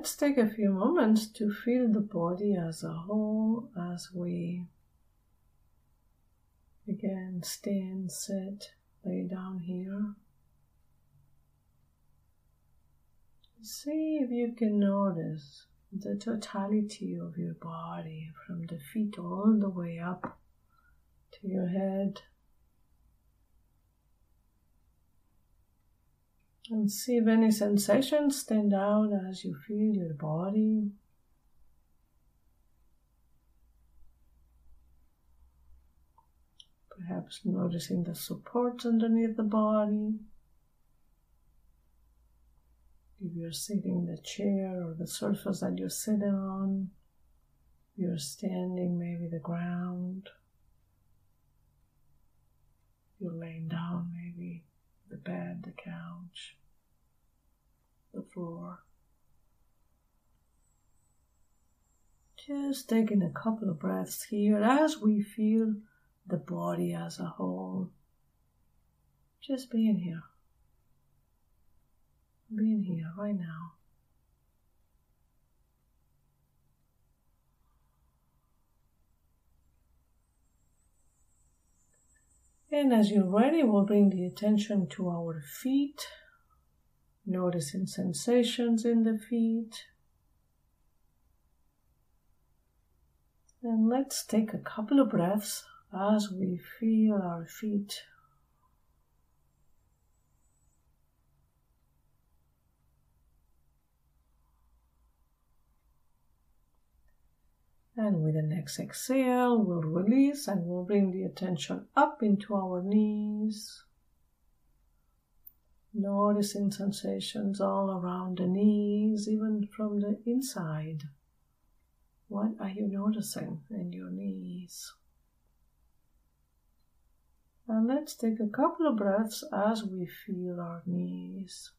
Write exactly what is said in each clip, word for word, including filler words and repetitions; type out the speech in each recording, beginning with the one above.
let's take a few moments to feel the body as a whole as we again stand, sit, lay down here. See if you can notice the totality of your body from the feet all the way up to your head. And see if any sensations stand out as you feel your body. Perhaps noticing the supports underneath the body. If you're sitting in the chair or the surface that you're sitting on, you're standing, maybe the ground. You're laying down, maybe the bed, the couch, the floor. Just taking a couple of breaths here as we feel the body as a whole. Just being here. Being here right now. And as you're ready, we'll bring the attention to our feet, noticing sensations in the feet. And let's take a couple of breaths as we feel our feet. And with the next exhale, we'll release and we'll bring the attention up into our knees. Noticing sensations all around the knees, even from the inside. What are you noticing in your knees? And let's take a couple of breaths as we feel our knees.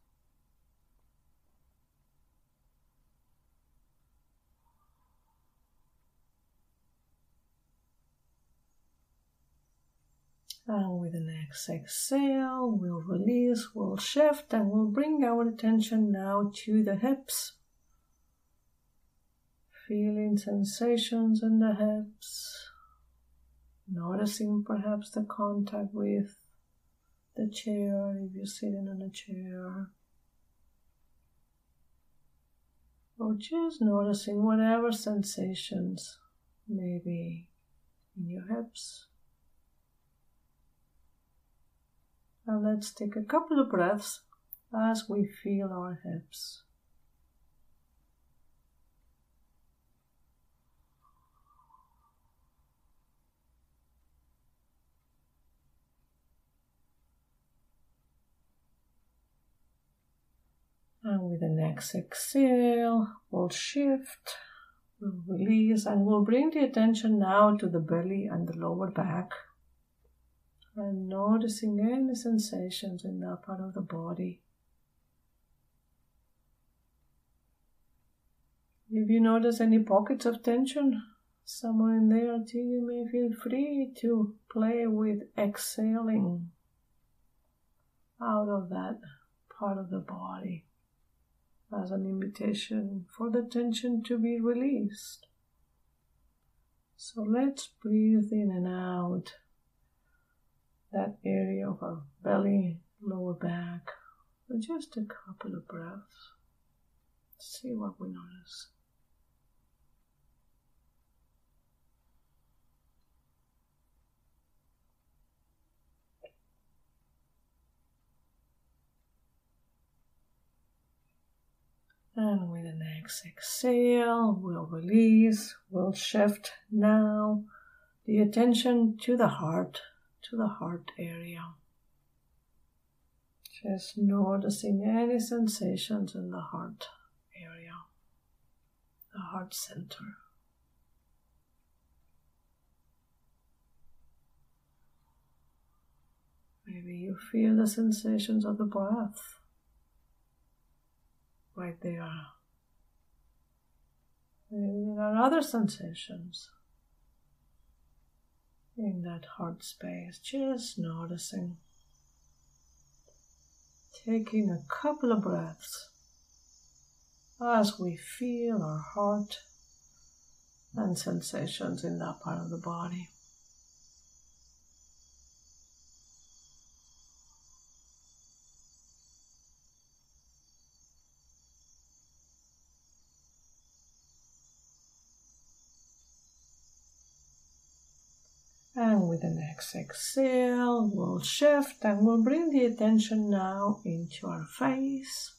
And with the next exhale, we'll release, we'll shift, and we'll bring our attention now to the hips. Feeling sensations in the hips. Noticing perhaps the contact with the chair, if you're sitting on a chair. Or just noticing whatever sensations may be in your hips. And let's take a couple of breaths as we feel our hips. And with the next exhale, we'll shift, we'll release, and we'll bring the attention now to the belly and the lower back. And noticing any sensations in that part of the body. If you notice any pockets of tension somewhere in there too, you may feel free to play with exhaling out of that part of the body as an invitation for the tension to be released. So let's breathe in and out that area of our belly, lower back, for just a couple of breaths. See what we notice. And with the next exhale, we'll release, we'll shift now the attention to the heart. To the heart area. Just noticing any sensations in the heart area, the heart center. Maybe you feel the sensations of the breath right there. Maybe there are other sensations in that heart space, just noticing, taking a couple of breaths as we feel our heart and sensations in that part of the body. And with the next exhale, we'll shift and we'll bring the attention now into our face.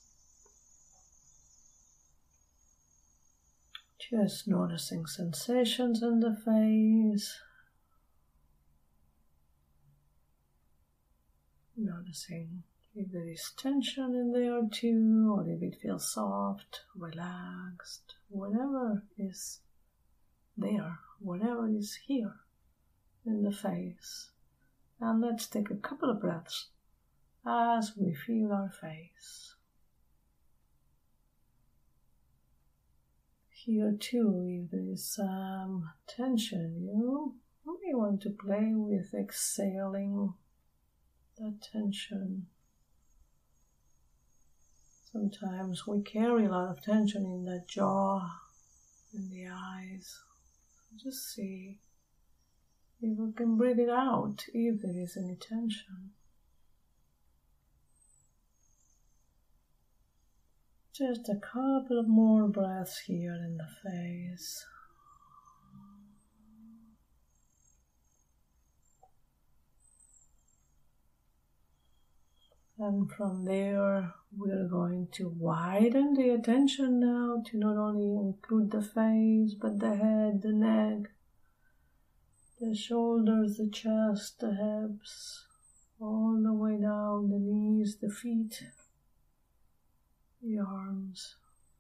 Just noticing sensations in the face. Noticing if there is tension in there too, or if it feels soft, relaxed, whatever is there, whatever is here in the face. And let's take a couple of breaths as we feel our face. Here too, if there is some tension, you may want to play with exhaling that tension. Sometimes we carry a lot of tension in the jaw, in the eyes. Just see if we can breathe it out, if there is any tension. Just a couple of more breaths here in the face. And from there, we're going to widen the attention now to not only include the face, but the head, the neck, the shoulders, the chest, the hips, all the way down the knees, the feet, the arms.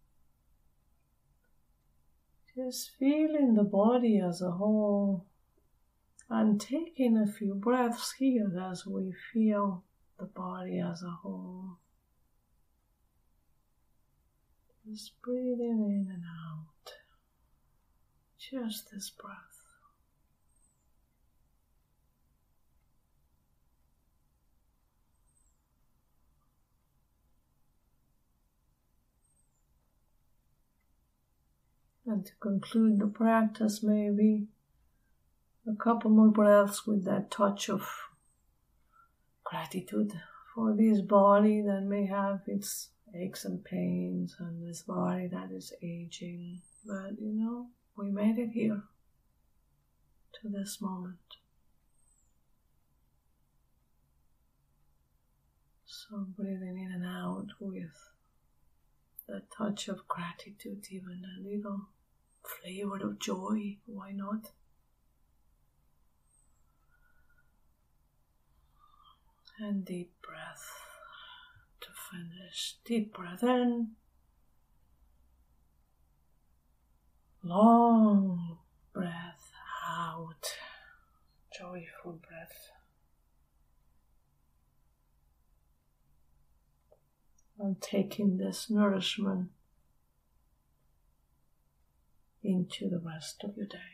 Just feeling the body as a whole and taking a few breaths here as we feel the body as a whole. Just breathing in and out. Just this breath. And to conclude the practice, maybe a couple more breaths with that touch of gratitude for this body that may have its aches and pains, and this body that is aging. But you know, we made it here to this moment. So breathing in and out with the touch of gratitude, even a little flavor of joy, why not? And deep breath to finish. Deep breath in. Long breath out. Joyful breath. And taking this nourishment into the rest of your day.